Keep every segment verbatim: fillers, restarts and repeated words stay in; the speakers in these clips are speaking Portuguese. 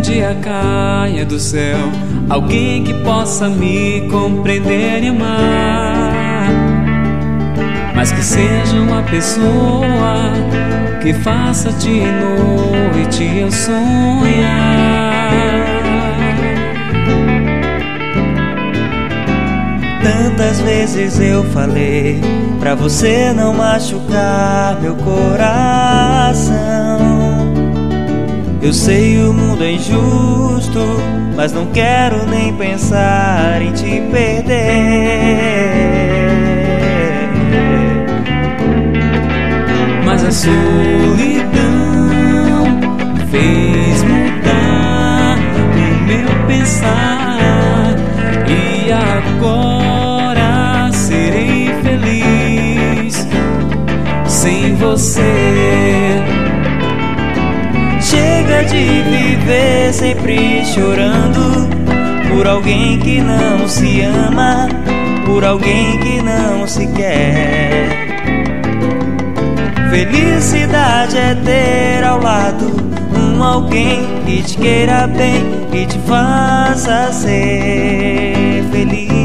dia caia do céu alguém que possa me compreender e amar, mas que seja uma pessoa que faça de noite eu sonhar. Tantas vezes eu falei pra você não machucar meu coração. Eu sei o mundo é injusto, mas não quero nem pensar em te perder. Mas a solidão fez mudar o meu pensar, e agora serei feliz sem você. Chega de viver sempre chorando por alguém que não se ama, por alguém que não se quer. Felicidade é ter ao lado um alguém que te queira bem e te faça ser feliz.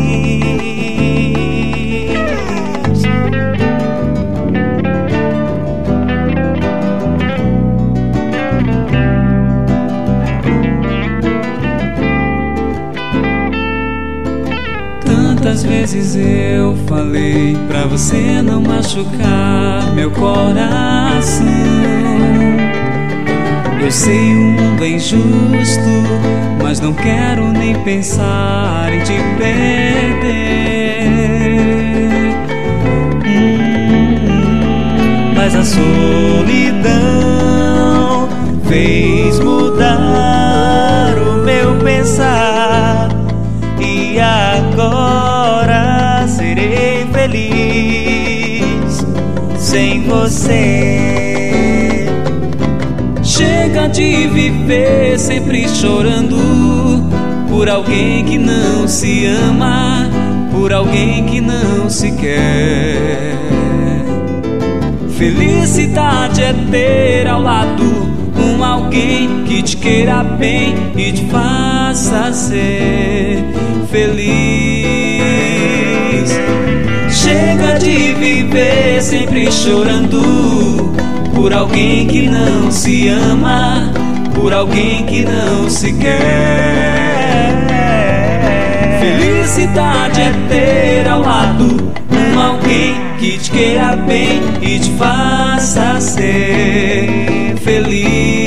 Tantas vezes eu falei pra você não machucar meu coração. Eu sei o mundo é injusto, mas não quero nem pensar em te perder. hum, Mas a solidão fez mudar o meu pensar, e agora serei feliz sem você. Chega de viver sempre chorando por alguém que não se ama, por alguém que não se quer. Felicidade é ter ao lado um alguém que te queira bem e te faça ser feliz. Chega de viver sempre chorando por alguém que não se ama, por alguém que não se quer. Felicidade é ter ao lado um alguém que te queira bem e te faça ser feliz.